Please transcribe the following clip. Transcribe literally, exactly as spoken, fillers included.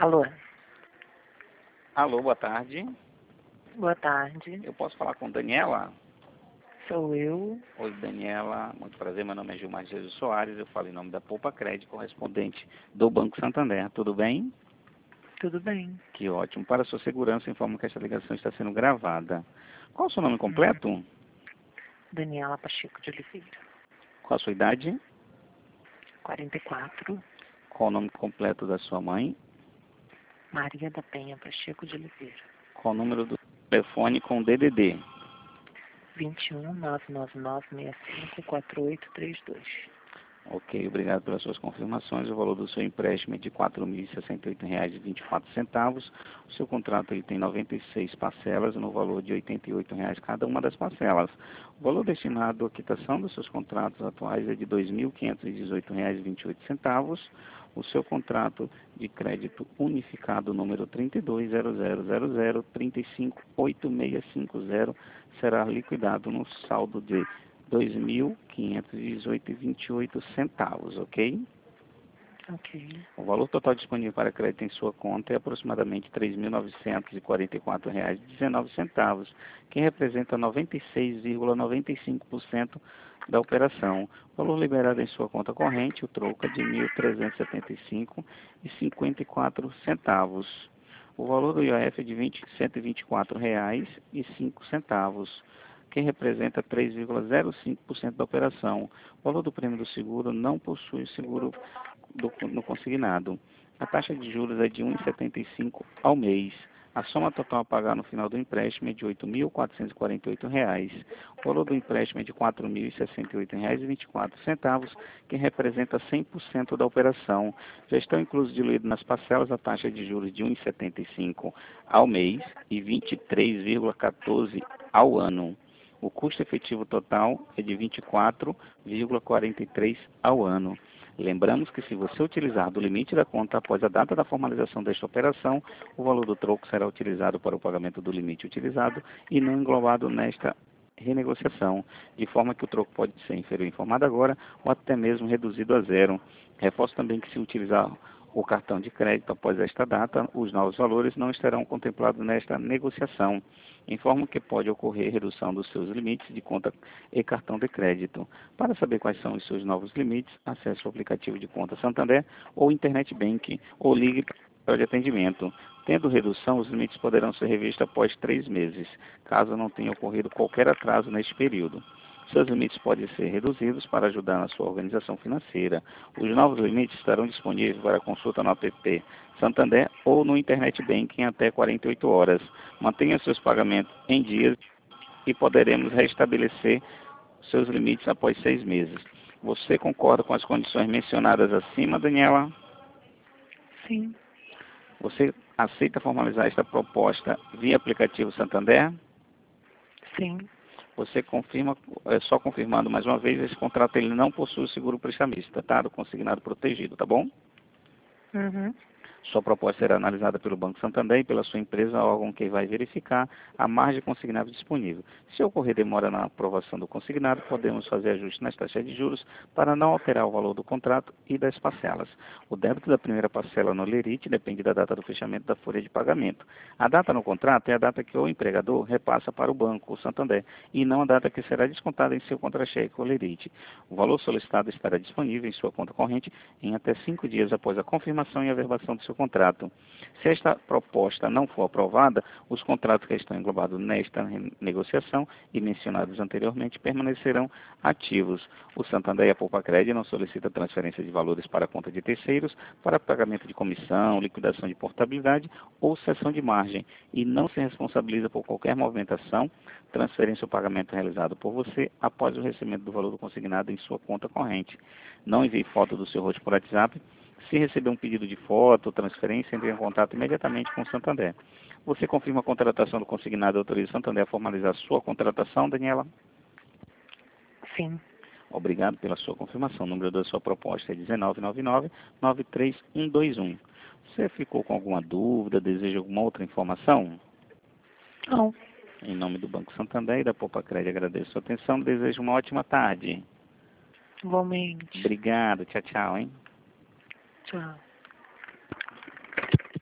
Alô, Alô, boa tarde. boa tarde. Eu posso falar com Daniela? Sou eu. Oi, Daniela. Muito prazer. Meu nome é Gilmar Jesus Soares. Eu falo em nome da Poupa Crédito, correspondente do Banco Santander. Tudo bem? Tudo bem? Que ótimo. Para sua segurança, informo que esta ligação está sendo gravada. Qual o seu nome Uhum. completo? Daniela Pacheco de Oliveira. Qual a sua idade? quarenta e quatro. Qual o nome completo da sua mãe? Maria da Penha Pacheco de Oliveira. Qual o número do telefone com D D D? vinte e um, nove nove nove, seis cinco, quatro oito três dois. Ok, obrigado pelas suas confirmações. O valor do seu empréstimo é de quatro mil e sessenta e oito reais e vinte e quatro centavos. O seu contrato ele tem noventa e seis parcelas no valor de oitenta e oito reais cada uma das parcelas. O valor destinado à quitação dos seus contratos atuais é de dois mil quinhentos e dezoito reais e vinte e oito centavos. O seu contrato de crédito unificado número trinta e dois zero zero zero zero trinta e cinco oito seis cinco zero será liquidado no saldo de dois mil quinhentos e dezoito reais e vinte e oito centavos, ok? Ok. O valor total disponível para crédito em sua conta é aproximadamente três mil novecentos e quarenta e quatro reais e dezenove centavos, que representa noventa e seis vírgula noventa e cinco por cento da operação. O valor liberado em sua conta corrente, o troco é de mil trezentos e setenta e cinco reais e cinquenta e quatro centavos. O valor do I O F é de cento e vinte e quatro reais e cinco centavos, que representa três vírgula zero cinco por cento da operação. O valor do prêmio do seguro não possui seguro do, no consignado. A taxa de juros é de um vírgula setenta e cinco ao mês. A soma total a pagar no final do empréstimo é de oito mil quatrocentos e quarenta e oito reais. O valor do empréstimo é de quatro mil e sessenta e oito reais e vinte e quatro centavos, que representa cem por cento da operação. Já estão inclusos diluídos nas parcelas a taxa de juros de um vírgula setenta e cinco ao mês e vinte e três vírgula quatorze ao ano. O custo efetivo total é de vinte e quatro vírgula quarenta e três ao ano. Lembramos que se você utilizar do limite da conta após a data da formalização desta operação, o valor do troco será utilizado para o pagamento do limite utilizado e não englobado nesta renegociação, de forma que o troco pode ser inferior informado agora ou até mesmo reduzido a zero. Reforço também que se utilizar o cartão de crédito após esta data, os novos valores não estarão contemplados nesta negociação. Informo que pode ocorrer redução dos seus limites de conta e cartão de crédito. Para saber quais são os seus novos limites, acesse o aplicativo de conta Santander ou Internet Bank ou ligue para o atendimento. Tendo redução, os limites poderão ser revistos após três meses, caso não tenha ocorrido qualquer atraso neste período. Seus limites podem ser reduzidos para ajudar na sua organização financeira. Os novos limites estarão disponíveis para consulta no app Santander ou no Internet Banking em até quarenta e oito horas. Mantenha seus pagamentos em dias e poderemos restabelecer seus limites após seis meses. Você concorda com as condições mencionadas acima, Daniela? Sim. Você aceita formalizar esta proposta via aplicativo Santander? Sim. Você confirma, é só confirmando mais uma vez, esse contrato ele não possui seguro prestamista, tá? Do consignado protegido, tá bom? Uhum. Sua proposta será analisada pelo Banco Santander e pela sua empresa, órgão que vai verificar a margem consignada disponível. Se ocorrer demora na aprovação do consignado, podemos fazer ajuste nas taxas de juros para não alterar o valor do contrato e das parcelas. O débito da primeira parcela no Lerite depende da data do fechamento da folha de pagamento. A data no contrato é a data que o empregador repassa para o Banco Santander e não a data que será descontada em seu contra-cheque ou Lerite. O valor solicitado estará disponível em sua conta corrente em até cinco dias após a confirmação e averbação do seu contrato. Se esta proposta não for aprovada, os contratos que estão englobados nesta negociação e mencionados anteriormente permanecerão ativos. O Santander e a Poupa Crédito não solicitam transferência de valores para a conta de terceiros para pagamento de comissão, liquidação de portabilidade ou cessão de margem e não se responsabiliza por qualquer movimentação, transferência ou pagamento realizado por você após o recebimento do valor do consignado em sua conta corrente. Não envie foto do seu rosto por WhatsApp. Se receber um pedido de foto ou transferência, entre em contato imediatamente com o Santander. Você confirma a contratação do consignado e autoriza o Santander a formalizar sua contratação, Daniela? Sim. Obrigado pela sua confirmação. O número da sua proposta é um nove nove nove, nove três um dois um. Você ficou com alguma dúvida, deseja alguma outra informação? Não. Em nome do Banco Santander e da Poupa Crédito, agradeço a sua atenção. Desejo uma ótima tarde. Igualmente. Obrigado. Tchau, tchau, hein? Tchau.